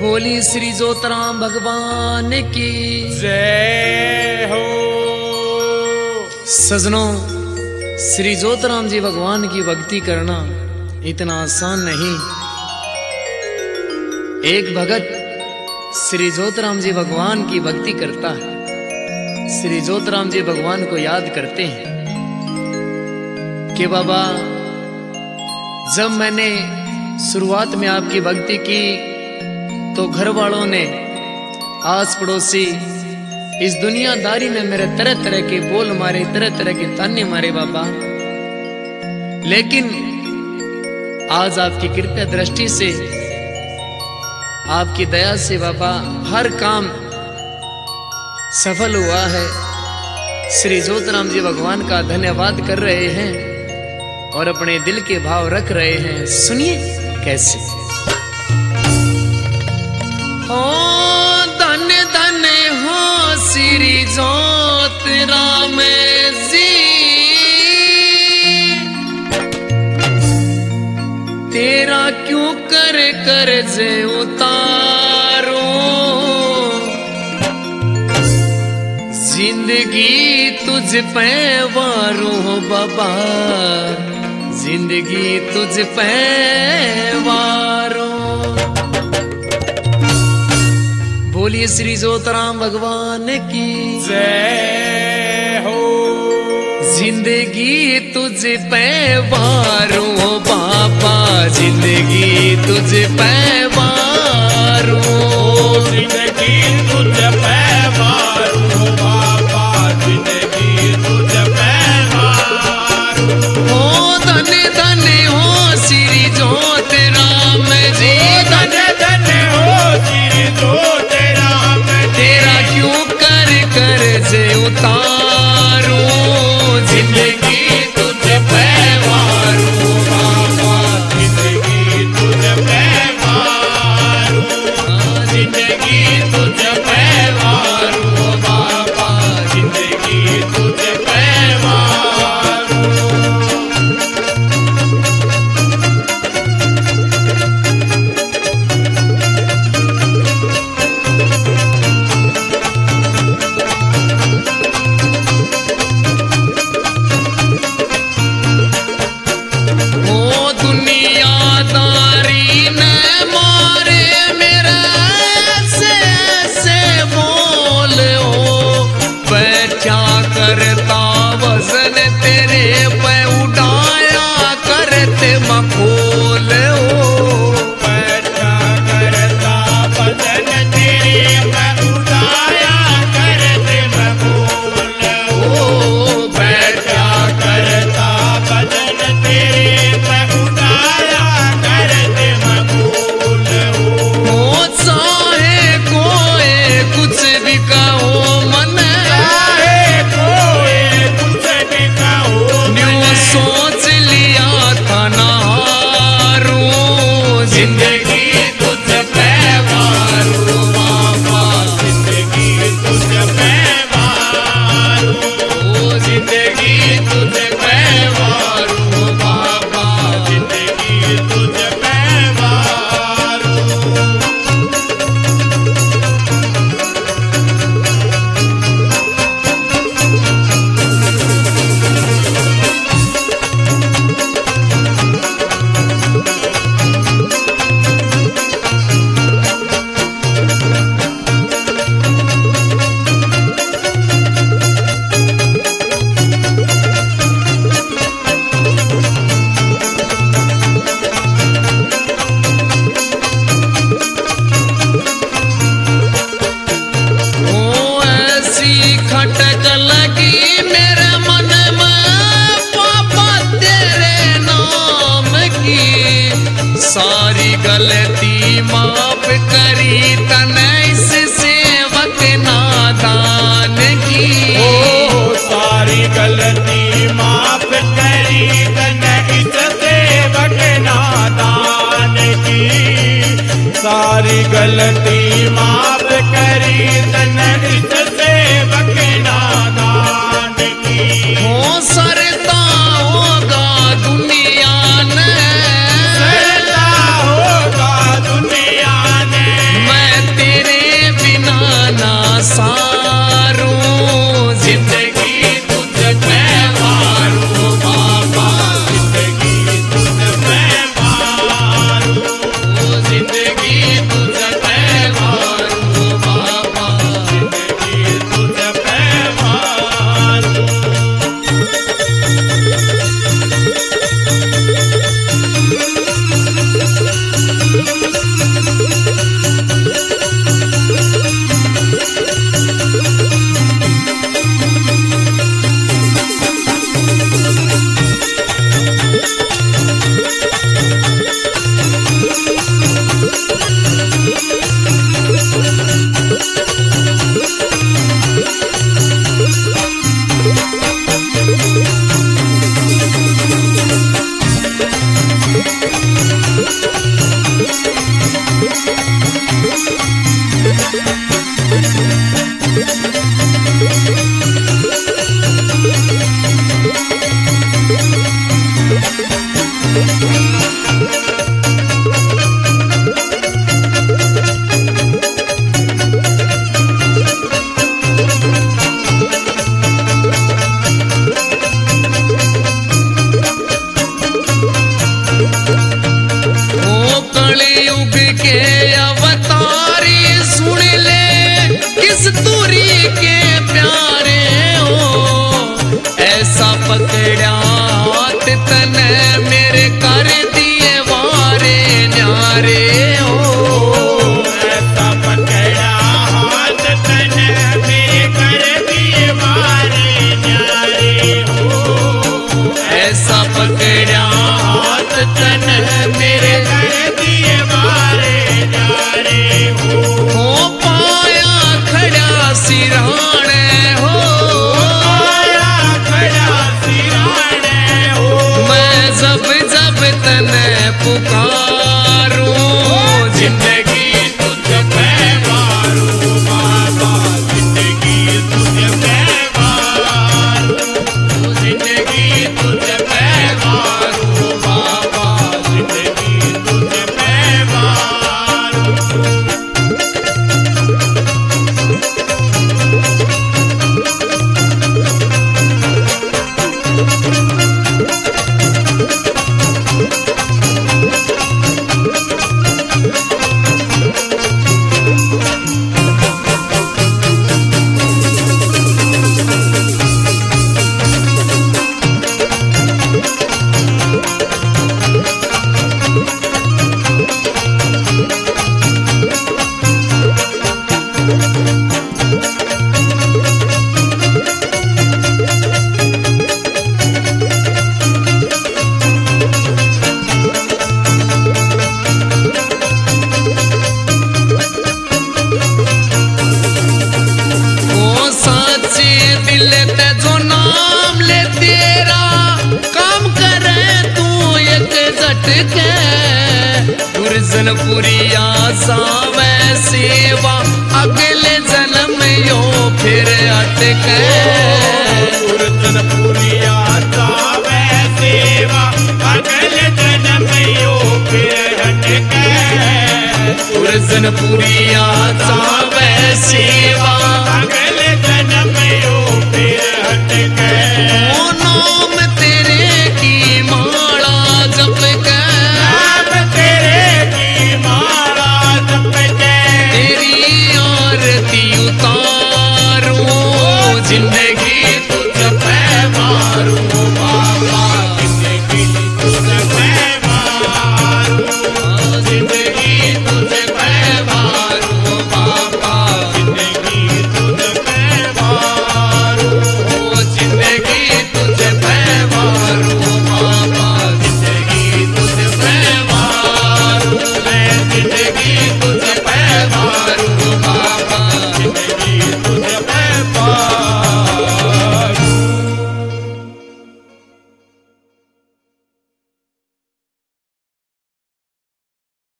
बोली श्री जोतराम भगवान की जय हो। सजनों, श्री जोतराम जी भगवान की भक्ति करना इतना आसान नहीं। एक भगत श्री जोतराम जी भगवान की भक्ति करता है। श्री जोतराम जी भगवान को याद करते हैं कि बाबा, जब मैंने शुरुआत में आपकी भक्ति की तो घर वालों ने, आस पड़ोसी, इस दुनियादारी ने मेरे तरह तरह के बोल मारे, तरह तरह के ताने मारे बाबा। लेकिन आज आपकी कृपा दृष्टि से, आपकी दया से बाबा हर काम सफल हुआ है। श्री जोतराम जी भगवान का धन्यवाद कर रहे हैं और अपने दिल के भाव रख रहे हैं। सुनिए कैसे। हो धन्य धन्य हो श्री जोतराम जी, तेरा क्यों कर कर्ज उतारो, जिंदगी तुझ पे वारो बाबा, जिंदगी तुझ पे वारो। बोलिए श्री जोतराम भगवान की जय हो। जिंदगी तुझ पे वारो बाबा, जिंदगी तुझ पे वारो, जिंदगी तुझ पे वारो बाबा, जिंदगी तुझ पे वारो। हो धन्य धन्य हो श्री जोतराम जी, धन्य धन्य हो श्री जोतराम, तेरा क्यों कर कर्ज उतारो, जिंदगी तुझ पे वारो बाबा, जिंदगी तुझ पे वारो, जिंदगी तुझ पे वारो बाबा, जिंदगी तुझ पे वारो। ओ दुनियादारी ने मारे मेरे ऐसे बोल, ओ बैठा करता वजन तेरे पे उड़ाया करते मखोल, ओ बैठा करता बदन तेरे पे उड़ाया करते मखोल, ओ बैठा करता बदन तेरे पे उड़ाया करते मखोल। ओ चाहे कोई कुछ भी कहो मन, चाहे कोई कुछ भी कहो, न्यू सोच लिया था ना हारूं, जिंदगी तुझ पे वारो बाबा, जिंदगी तुझ पे वारो, ओ जिंदगी तुझ पे वारो बाबा, जिंदगी तुझ पे वारो। ओ ऐसी खटक लगी मेरे मन में पापा तेरे नाम की, सारी गलती माफ करी तने इस सेवक नादान की। ओ सारी गलती माफ करी तने इस सेवक नादान की, सारी गलती माफ करी तने इस सेवक नादान की। हो सरता होगा दुनिया ने, सरता होगा दुनिया न्यारे हो। ऐसा पकड़ा हाथ तन मेरे कर दिए मारे न्यारे हो। ऐसा पकड़ा हाथ तन मेरे कर दिए मारे न्यारे हो। पाया खड़ा सिराने हो। पाया खड़ा सिराने हो। मैं जब जब तने पुकारूं जिंदगी तुझ पे मारूं बाबा, जिंदगी तुझ पे मारूं, जिंदगी तुझ पे मारूं बाबा, जिंदगी तुझ पे मारूं। दुर्जनपुरिया सावे सेवा अगले जन्म यो फिर अटके। दुर्जनपुरिया सावे सेवा अगले जन्म यो फिर अटके। दुर्जनपुरिया